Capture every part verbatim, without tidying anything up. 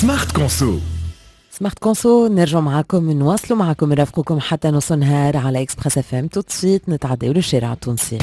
سمارت كونسو. سمارت كونسو نرجع معاكم نواصلوا معاكم نرافقكم حتى نص النهار على اكسبريس اف ام. توت نتعداو للشارع التونسي.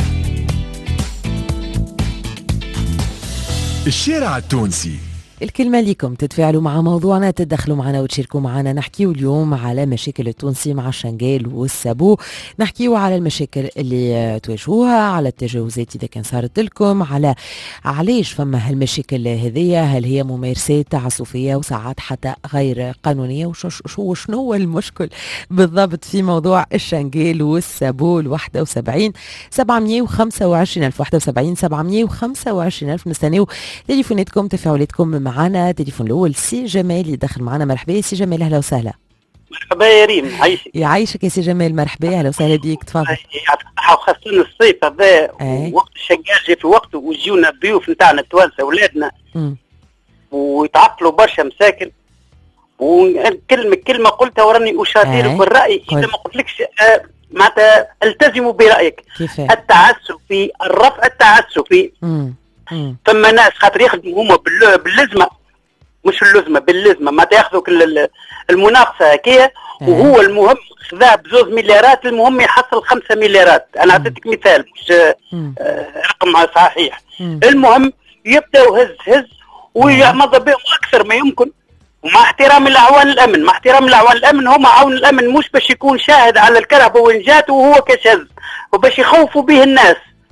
الشارع التونسي الكلمة ليكم تتفاعلوا مع موضوعنا، تدخلوا معنا وتشاركوا معنا. نحكيو اليوم على مشاكل التونسي مع الشنقال والسابو، نحكيو على المشاكل اللي تواجهوها، على التجاوزات إذا كان صارت لكم، على علاش فما هالمشاكل هذية، هل هي ممارسات تعسفية وساعات حتى غير قانونية، وشنو هو المشكل بالضبط في موضوع الشنقال والسابو. الواحدة وسبعين سبعمية وخمسة وعشرين ألف، واحدة وسبعين سبعمية وخمسة وعشرين ألف. نستنيو تليفوناتكم تفاعلاتكم معنا. تليفون الاول سي جمال يدخل معنا. مرحبا سي جمال، اهلا وسهلا. مرحبا يا ريم، عايشك. يعيشك يا سي جمال، مرحبا اهلا وسهلا بيك، تفضل. يعطيك الصحة، وخاصة الصيف هذا وقت الشنقال جاي في وقته، ويجيونا الضيوف نتاعنا التوانسه اولادنا ويتعطلوا برشا مساكن. وكلمة كلمة قلتها وراني أشادرك بالرأي، إذا ما قلتلكش آه معناتها التزموا برأيك. كيفاه؟ التعسفي، الرفع التعسفي. ثم ناس خاطر يخدموا هما باللزمه، مش اللزمه باللزمه، ما تاخذوا المناقصه هكايا، وهو المهم خذاه بزوز مليارات، المهم يحصل خمسة مليارات. انا اعطيتك مثال مش آه رقم صحيح. المهم يبداو هز هز ويعمض بهم اكثر ما يمكن، ومع احترام الاعوان الامن. مع احترام الاعوان الامن، هم عون الامن مش باش يكون شاهد على الكرهبه وين جات وهو كشاذ، وباش يخوفوا به الناس.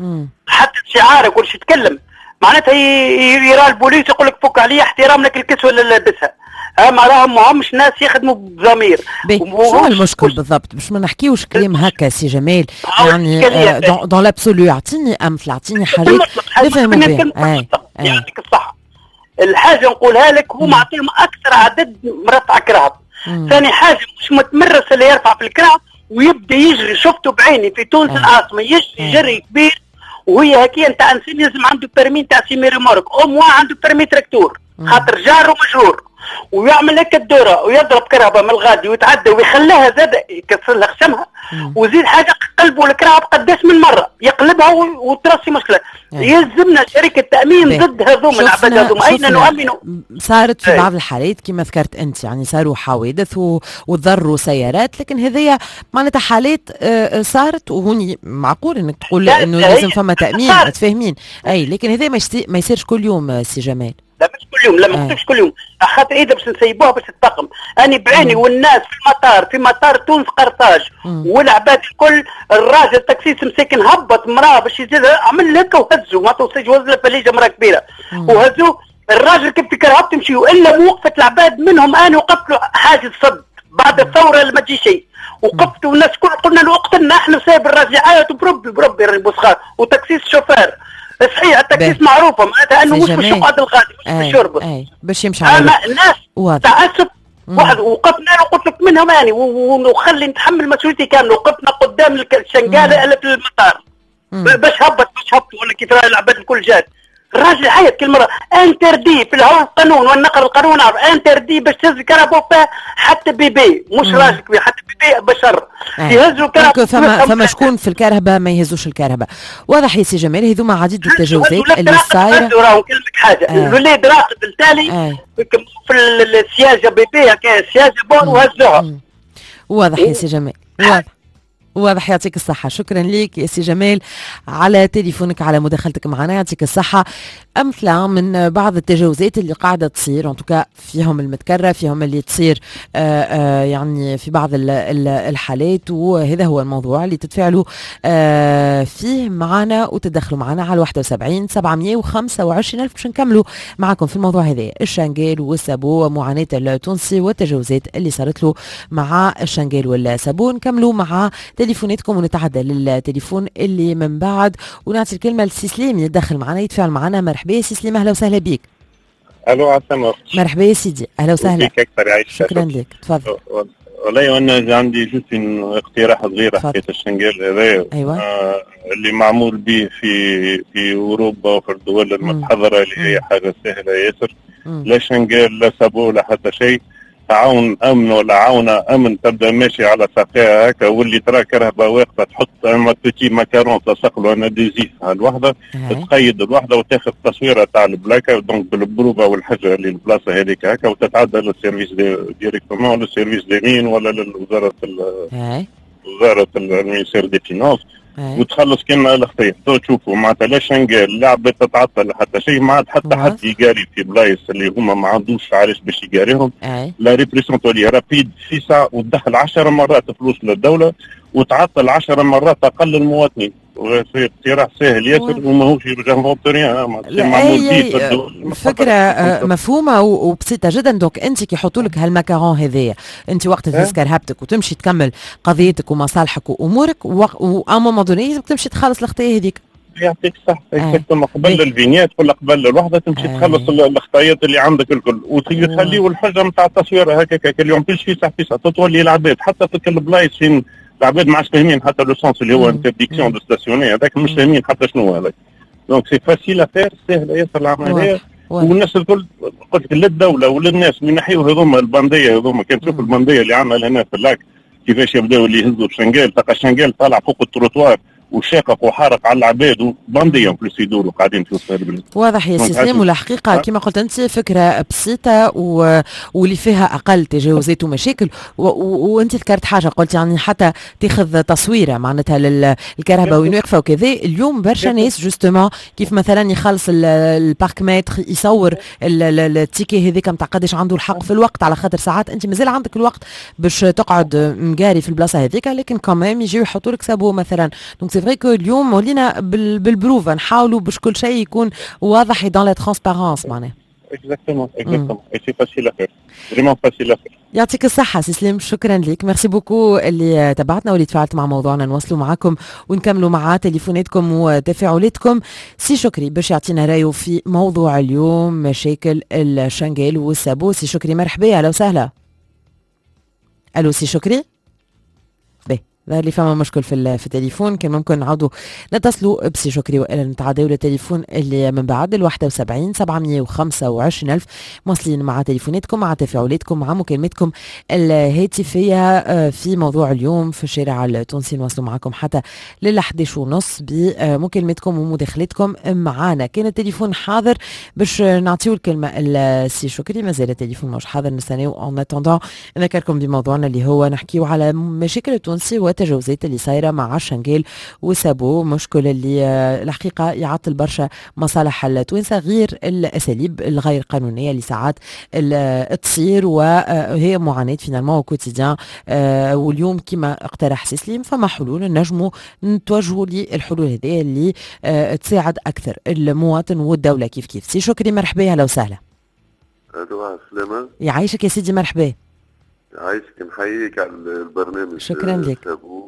حتى شعارك وش يتكلم معناتها يرى البوليس يقول لك فك عليه، احترام لك الكسوه اللي لابسها. اما راهم ماهمش ناس يخدموا بضمير. شو المشكل بالضبط؟ باش ما نحكيوش كلام هكا سي جمال، يعني آه دون لابسولو. اعطيني امثله، اعطيني حاجات نفهموا بها. يعطيك الصحه. الحاجه نقولها لك، هو معطيهم اكثر عدد مرفع كرهب. ثاني حاجه مش متمرس اللي يرفع في الكرهب ويبدا يجري. شفته بعيني في تونس العاصمه يجري جري كبير، وهي هكي نتاع انسان لازم عنده بيرمي نتاع سيمي ريمورك، او موا عنده بيرمي تراكتور خاطر جاره مجرور، ويعمل هيك الدوره ويضرب كرهبه من الغادي ويتعدى ويخليها زاد يكسر لها خشمها. وزيد حاجه قلبوا الكرهب قداش من مره يقلبها وترسي مشكله. يلزمنا شركه تامين ضد هذوما العباد هذوما. اين نؤمنوا؟ صارت في بعض الحالات كما ذكرت انت، يعني صاروا حوادث وضروا سيارات، لكن هذيا معناتها حالات صارت، وهوني معقول انك تقول انه لازم فما تامين، متفاهمين. اي لكن هذا ما يصيرش كل يوم سي جمال. لا مش كل يوم، لا ما نقولش كل يوم، خاطر اذا باش نسيبوها باش تتطقم. اني بعيني والناس في المطار، في مطار تونس قرطاج، والعباد الكل، الراجل التاكسيس مساكن هبط مراه باش يزيد، عمل هكا وهزوا، ما توصلش وزله فليجه مراه كبيره وهزوا الراجل. كيف تكرهب تمشي الا وقفت العباد منهم. انا وقفت له حاجه صد بعد الثوره اللي ما تجي شيء، وقفت والناس كل قلنا له اقتلنا احنا، سايب الراجل يعيط بربي بربي راني بوسخار، وتاكسيس شوفير. صحيح التكليف معروفه معناتها انه مش باش يقعد الغادي، مش باش يربط، باش يمشي على الناس تعسف. واحد وقفنا قلت لك منهم اني ونخلي نتحمل مسؤوليتي كامله. وقفنا قدام الشنقاله اللي في المطار باش هبط باش هبط ولا كيف راهي العباد الكل جات. الراجل عيط كل مره انتردي في الهواء القانون والنقر القانون انتردي باش تهز الكهرباء حتى بيبي، مش راجل كبير، حتى بيبي بشر يهزوا الكهرباء. فما فما شكون في الكهرباء ما يهزوش الكهرباء. واضح يا سي جمال، هذوما عديد التجاوزات اللي صايره. راهو نكلمك حاجه، الولاد راقد بالتالي في السياجه بيبي هكا السياجه بون وهزوها. واضح يا سي جمال، واضح واضح. يعطيك الصحة، شكرا لك يا سي جمال على تليفونك، على مداخلتك معنا، يعطيك الصحة. أمثلة من بعض التجاوزات اللي قاعدة تصير، انتوكا فيهم المتكرر، فيهم اللي تصير آآ آآ يعني في بعض الحالات، وهذا هو الموضوع اللي تتفاعلوا فيه معنا وتدخلوا معنا على واحدة وسبعين سبعمية وخمسة وعشرين ألف. باش نكملوا معكم في الموضوع هذا، الشنقال والسابو، معاناة التونسي والتجاوزات اللي صارت له مع الشنقال والسابو. نكملوا مع تليفوناتكم ونتعدى للتليفون اللي من بعد، ونعطي الكلمه لسي سليم يتدخل معنا يتفاعل معنا. مرحبا يا سي سليم، اهلا وسهلا بك. الو عسلامة. مرحبا يا سيدي، اهلا وسهلا. شكرا لك، تفضل. والله انا عندي جزء اقتراح صغير حكايه الشنقال هذا. أيوة. آه اللي معمول به في في اوروبا وفي الدول المتحضره اللي هي حاجه سهله ياسر. لا شنقال لا سابو لا حتى شيء. تعاون امن ولا عاونه امن تبدا ماشي على ساقيها هكا، واللي ترى كرهبه واقفه تحط اما بيتي ماكارون تلصق له انا ديزيف على الوحده، تقيد الوحده وتاخذ تصويره تاع البلاكه دونك بالبروفه والحاجه اللي البلاصه هذيك هكا، وتتعدى للسيرفيس دي ديريكتومون للسيرفيس ديمين ولا للوزاره وزاره المينيستير دي فينانس، وتخلص كلمه الاخطيه. تشوفوا معناتها لا شنقال لا عباد تتعطل حتى شيء، ما عاد حتى حد يقاري في بلايص اللي هما ما عندوش علاش باش يقاريهم. لا ريبريسيون تولي رابيد في ساعه، وتدخل عشر مرات فلوس للدوله وتعطل عشر مرات اقل المواطنين، وفي اقتراح سهل ياسر وماهوش يرجع فونتوريان. فكره مفهومه وبسيطه جدا. دونك انت كي يحطوا لك هالماكارون هذايا، انت وقت تسكر هبتك وتمشي تكمل قضيتك ومصالحك وامورك، وأ مومون دوني تمشي تخلص الخطيه هذيك. يعطيك الصحة. اكزاكتومون قبل الفينيات ولا قبل الوحدة تمشي آه. تخلص الخطايات اللي عندك الكل، وتخليوا الحاجة نتاع التصوير هكاك اليوم فيش في ساعة في ساعة تولي العباد حتى في كل بلايص فين العباد ما عادش فاهمين حتى لو سونس اللي هو انترديكسيون دو ستاسيوني هذاك، مش فاهمين حتى شنو هذاك. دونك سي فاسيل افير، سهلة ياسر العملية. والناس الكل قلت لك للدولة وللناس من ناحية هذوما البندية هذوما، كان تشوف البندية اللي عندنا هنا في اللاك كيفاش يبداو اللي يهزوا الشنقال، تلقى الشنقال طالع فوق التروتوار وشاقق وحارق على العباد وبندية بلوس يدوروا قاعدين في وسط البلاد. واضح يا سي سليم، والحقيقه كما قلت انت فكره بسيطه و... واللي فيها اقل تجاوزات ومشاكل، و... و... وانت ذكرت حاجه قلت يعني حتى تاخذ تصويره معناتها للكهرباء وين واقفه وكذا. اليوم برشا ناس جوستومون كيف مثلا يخلص البارك متر يصور التيكي هذيك نتاع قداش عنده الحق في الوقت، على خاطر ساعات انت مازال عندك الوقت باش تقعد مقاري في البلاصه هذيك، لكن كمان يجيو يحطوا لك سابو مثلا. دونك سي فري كو اليوم ولينا بالبروفه نحاولوا باش كل شيء يكون واضح دون لا ترانسبارونس معناها. اكزاكتومون اكزاكتومون اي سي فاسيل افير فريمون فاسيل افير. يعطيك الصحة سي سليم، شكرا لك، ميرسي بوكو اللي تبعتنا واللي تفاعلت مع موضوعنا. نواصلوا معكم ونكملوا مع تليفوناتكم وتفاعلاتكم. سي شكري باش يعطينا رايه في موضوع اليوم مشاكل الشنقال والسابو. سي شكري مرحبا، اهلا وسهلا. الو سي شكري. ظهر لي فما مشكل في في التليفون، كان ممكن نعاودوا نتصلوا بسي شكري والا نتعداو للتليفون اللي من بعد ال واحد وسبعين سبعمية وخمسة وعشرين ألف. مواصلين مع تليفوناتكم مع تفاعلاتكم مع مكالماتكم الهاتفيه في موضوع اليوم في الشارع التونسي. نواصلوا معكم حتى لل أحد عشر ونص بمكالماتكم ومداخلتكم معانا. كان التليفون حاضر باش نعطيو الكلمه لسي شكري، مازال التليفون مش حاضر، نستناو. اون اتوندون نذكركم بموضوعنا اللي هو نحكيو على مشاكل التونسي والتجاوزات اللي صايره مع الشنقال وسابو، مشكل اللي الحقيقه يعطل برشا مصالح التوانسه، غير الاساليب الغير قانونيه اللي ساعات تصير وهي معاناه فينالمون كوتيديان. واليوم كما اقترح سي سليم فما حلول نجموا نتوجهوا للحلول هذه اللي تساعد اكثر المواطن والدوله كيف كيف. سي شكري مرحبا، اهلا وسهلا. الو سلامة، يعيشك يا سيدي، مرحبا. عايشك، نحييك على البرنامج. شكرا لك.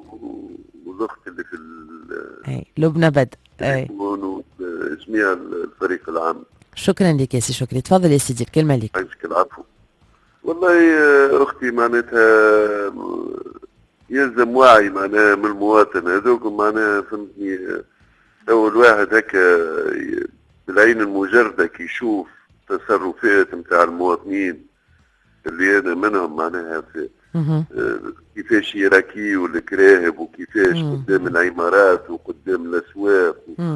والاخت اللي في اي لبنى بدر اي اسمها الفريق العام. شكرا لك يا سي شكري، تفضل يا سيدي الكلمه لك. عايشك. العفو. والله اختي معناتها يلزم وعي معناها من المواطن هذوك معناها، فهمتني. اول واحد هكا بالعين المجرده كي يشوف تصرفات نتاع المواطنين اللي انا منهم معناها في آه كيفاش يراكيو الكراهب وكيفاش قدام العمارات وقدام الاسواق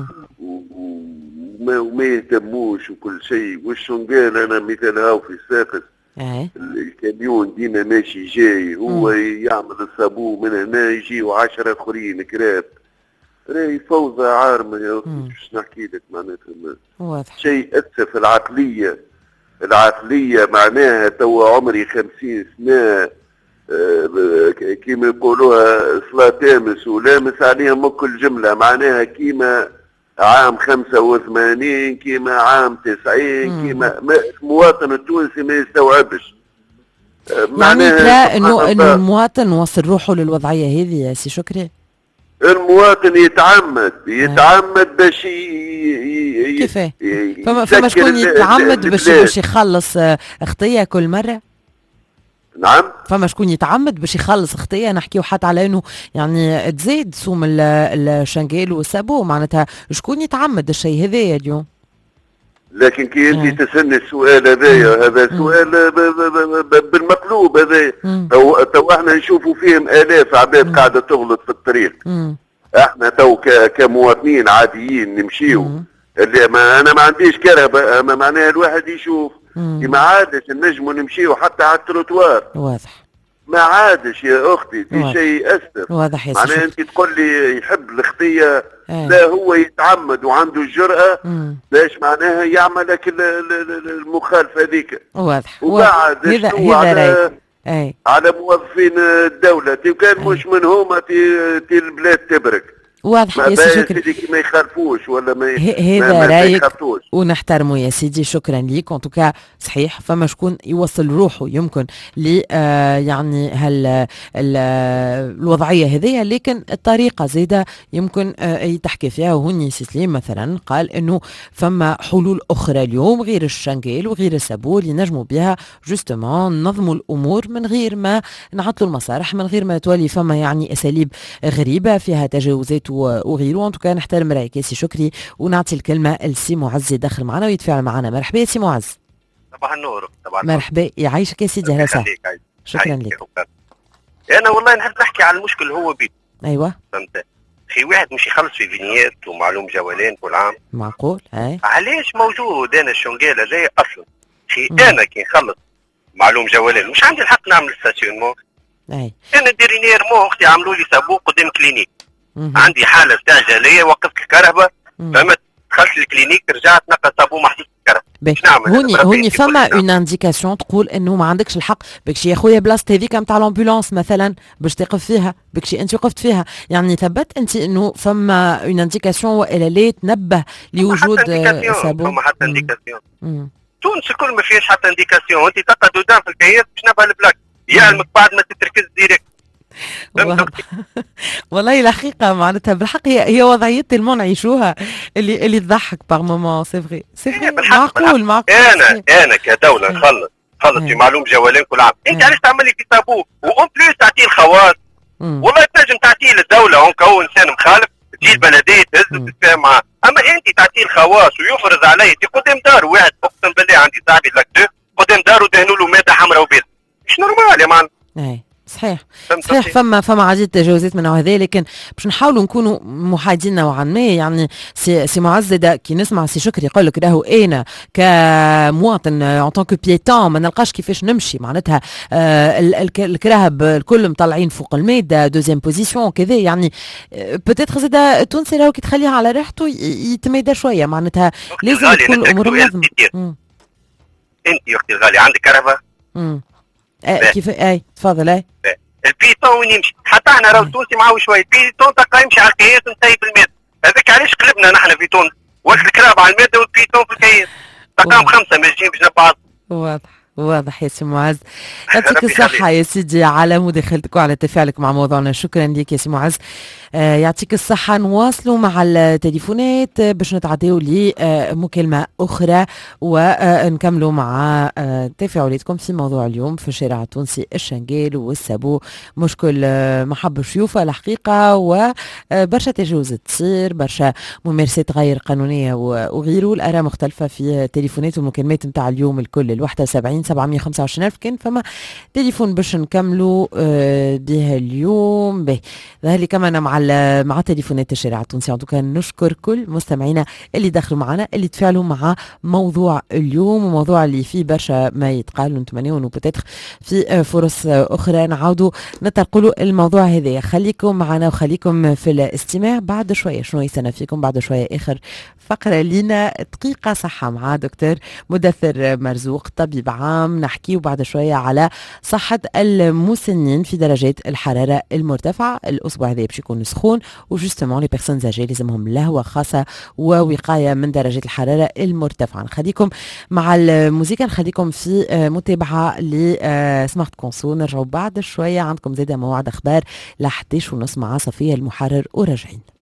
وما, وما يهتموش وكل شيء. والشنقال انا مثال هاو في ساقس الكاميون ديما ماشي جاي، هو يعمل الصابون من هنا يجي وعشرة اخرين كراب، راهي فوضى عارمه يا اختي. باش نحكي لك معناتها شيء اسف. العقليه العقلية معناها توا عمري خمسين سنة أه كيما يقولوها صلاة تامس ولامس عليهم كل جملة، معناها كيما عام خمسة وثمانين كيما عام تسعين كيما المواطن التونسي ما يستوعبش. أه معناها ترى انه انه المواطن وصل روحه للوضعية هذه يا سي شكري. المواطن يتعمد يتعمد باش كيفاه؟ فما فما شكون يتعمد باش باش يخلص خطيه كل مره؟ نعم فما شكون يتعمد باش يخلص خطيه. نحكيو حتى على انه يعني تزيد سوم الشنقال والسابو، معناتها شكون يتعمد الشيء هذايا اليوم؟ لكن كي انت تسالني السؤال هذايا هذا سؤال بالمقلوب هذايا. تو تو احنا نشوفوا فيهم الاف عباد قاعده تغلط في الطريق. مم. احنا تو كمواطنين عاديين نمشيو اللي ما انا ما عنديش كرهبه، ما معناها الواحد يشوف ما عادش نجموا نمشيو حتى على التروتوار. واضح. ما عادش يا اختي في شيء يأثر. واضح يا معناها انت تقول لي يحب الخطيه آه. لا هو يتعمد وعنده الجرأة باش معناها يعملك المخالفة هذيك. واضح. وبعد هذا على أي. على موظفين الدولة كان مش من هما تي البلاد تبرك. واضح يا سيدي ما يخالفوش ولا ما هذا رايك ونحترمه يا سيدي. شكرا ليك. ان توكا صحيح فما شكون يوصل روحه يمكن ل آه يعني هال الوضعيه هذيا، لكن الطريقه زيده يمكن آه تحكي فيها. وهني سليم مثلا قال انه فما حلول اخرى اليوم غير الشنقيل وغير السابور ينجموا بها جوستومون ننظموا الامور من غير ما نعطلوا المصالح، من غير ما تولي فما يعني اساليب غريبه فيها تجاوزات وغيره. ان توكا نحترم رايك يا سي شكري ونعطي الكلمه لسي معز يدخل معنا ويتفاعل معنا. مرحبا يا سي معز. صباح النور. طبعا مرحبا يعيشك يا سيدي. اهلا وسهلا. شكرا لك. انا والله نحب نحكي على المشكل هو بيت. ايوه فهمت. في واحد مش يخلص في فينيات ومعلوم جولين كل عام. معقول. اي علاش موجود انا الشنقال هذايا اصلا؟ في انا كي نخلص معلوم جولين مش عندي الحق نعمل ستاسيونمون. اي انا ديرينير مو اختي عملوا لي سابوق قدام كلينيك. مم. عندي حاله استعجاليه وقفت الكهرباء فهمت، دخلت الكلينيك رجعت نقص صابون محطوط الكهرباء. هوني هوني فما اون انديكاسيون تقول انه ما عندكش الحق بكشي يا خويا بلاصه هذيك نتاع الامبولانس مثلا باش تقف فيها بكشي انت وقفت فيها. يعني ثبت انت انه فما اون انديكاسيون والا لا تنبه لوجود صابون؟ فما حتى انديكاسيون. تونس الكل ما فيهاش حتى انديكاسيون. انت تلقى قدام في الكياس باش نبه البلاك يعلمك بعد ما تتركز ديريكت. والله الحقيقه معناتها بالحق هي هي وضعيه المون نعيشوها اللي اللي تضحك باغ مومون. سي فري سي فري معقول معقول. انا انا كدوله نخلص خلص في معلوم جوالين كل عام. انت علاش تعمل لي في تابو وأون بليس تعطيه الخواص؟ والله تنجم تعطيه للدوله هون كون انسان مخالف تجي البلديه تهز وتتفاهم معاه، اما انت تعطيه الخواص ويفرض عليه قدام دار واحد. اقسم بالله عندي صاحبي لك قدام داره دهنوا له ماده حمراء وبيض. مش نورمال يا مان. صحيح صحيح فما فما عديد تجاوزات من هذا، لكن باش نحاولوا نكونوا محايدين نوعا ما. يعني سي سي معزده كي نسمع سي شكري يقول لك راهو انا كمواطن ان طونك بيتون ما نلقاش كيفاش نمشي معناتها آه الكراهب الكل مطلعين فوق الماده دوزيام بوزيسيون كذا. يعني بوتيتر زاد التونسي راهو كي تخليها على راحته يتمادى شويه معناتها لازم تكون الامور منظمه. انت يا اختي الغاليه عندك كهرباء؟ امم اي كيف اي تفضل. اي البيتون وين يمشي؟ حتى احنا راهو التونسي معاه شويه البيتون تلقى يمشي على الكياس ونسيب الماده. هذاك علاش قلبنا نحن في تونس وقت الكراب على الماده والبيتون في الكياس تلقاهم خمسه ماشيين باش نبعض. واضح واضح يا سي معز. يعطيك الصحة يا سيدي على مداخلتك وعلى تفاعلك مع موضوعنا. شكرا لك يا سي معز. آه يعطيك الصحة. نواصلوا مع التليفونات باش نتعداو لمكالمة أخرى ونكملوا مع آه تفاعلاتكم في موضوع اليوم في الشارع التونسي الشنقال والسابو. مشكل آه محب شيوفة الحقيقة وبرشا تجاوزات تصير برشا ممارسات غير قانونية وغيره. الآراء مختلفة في التليفونات والمكالمات نتاع اليوم الكل الواحدة وسبعين سبعمية وخمسة وعشرين ألف. كان فما تليفون باش نكملوا آه بها اليوم. به ظهر لي كمان مع مع تليفونات الشارع التونسي. كان نشكر كل مستمعينا اللي دخلوا معنا اللي تفاعلوا مع موضوع اليوم وموضوع اللي فيه برشا ما يتقال. ونتمنى انه بتاتخ في فرص اخرى نعاودوا نترقلوا الموضوع هذا. خليكم معنا وخليكم في الاستماع. بعد شويه شنو يستنى فيكم بعد شويه اخر فقره لينا دقيقه صحه مع دكتور مدثر مرزوق طبيب عام. نحكي وبعد شويه على صحه المسنين في درجات الحراره المرتفعه. الاسبوع هذا باش يكون سخون وجوستومون لي بيرسون زاجي لازمهم لهوه خاصه ووقايه من درجه الحراره المرتفعه. نخليكم مع الموسيقى نخليكم في متابعه لسمارت كونسو. نرجعوا بعد شويه عندكم زاده موعد اخبار ل إحدى عشر ونص مع صفيه المحرر وراجعين.